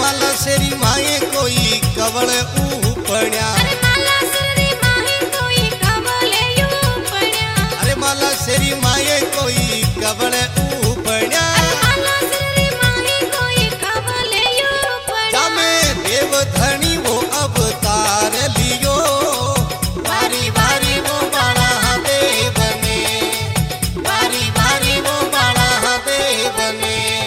माला शेरी माए कोई कवल ऊपण्या अरे माला शेरी माए कोई कवल ऊपण्या अरे माला शेरी माए कोई कवल ऊपण्या माला शेरी माए कोई कवल ऊपण्या जामे देव धनी वो अवतार लियो बारी बारी वो बाणा देव ने बारी बारी वो बाणा देव ने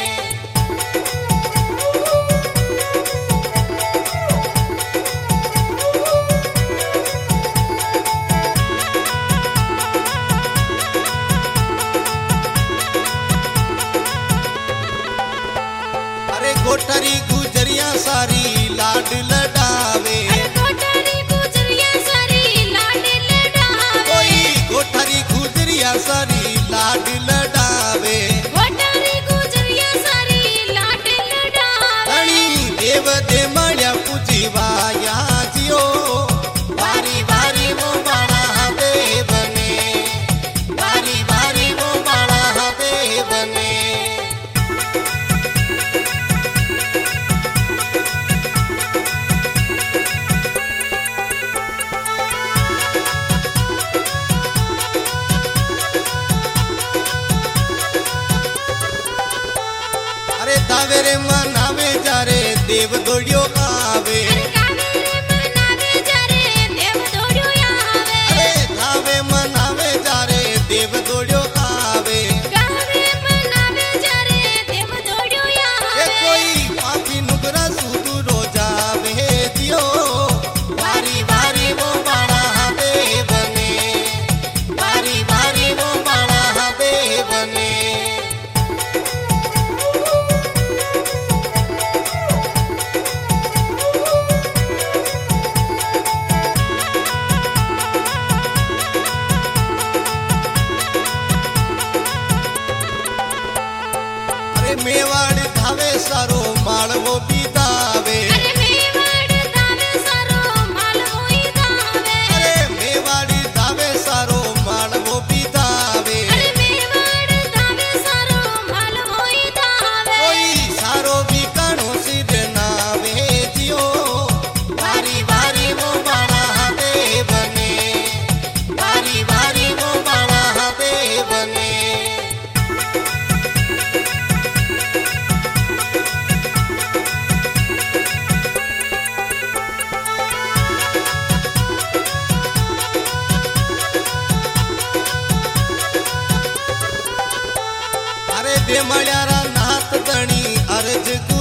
कोठरी गुजरिया सारी लाड लडावे कोठरी गुजरिया सारी लाड लडावे कोई कोठरी गुजरिया सारी लाड लडावे कोठरी गुजरिया सारी लाड लडावे धनी देव दे मळ्या पूजीवाया जियो बारी बारी वो बाणा देव ने बारी बारी वो बाणा देव ने दावे रे मनावे जा रे देव दौड़ियो आवे मनावे जा रे देव दौड़ियो आवे अरे दावे मनावे जा रे देव दौड़ियो आवे गावे मनावे जा रे देव दौड़ियो आवे कोई पापी नुगरा सुदू रोजावे दियो बारी बारी वो बाणा देव ने बारी बारी वो बाणा देव ने मेवाड़ धावे सारो मालवो बीतावे अरे मेवाड़ धावे सारो मालवो बीतावे अरे मेवाड़ी धावे सारो मालवो बीतावे अरे मेवाड़ धावे सारो मालवो बीतावे कोई सारो बीकाणो सिद्ध नावे जियो बारी बारी वो बाणा देव ने बारी बारी वो बाणा देव ने दे मळ्यारा नाथ दणी अर्ज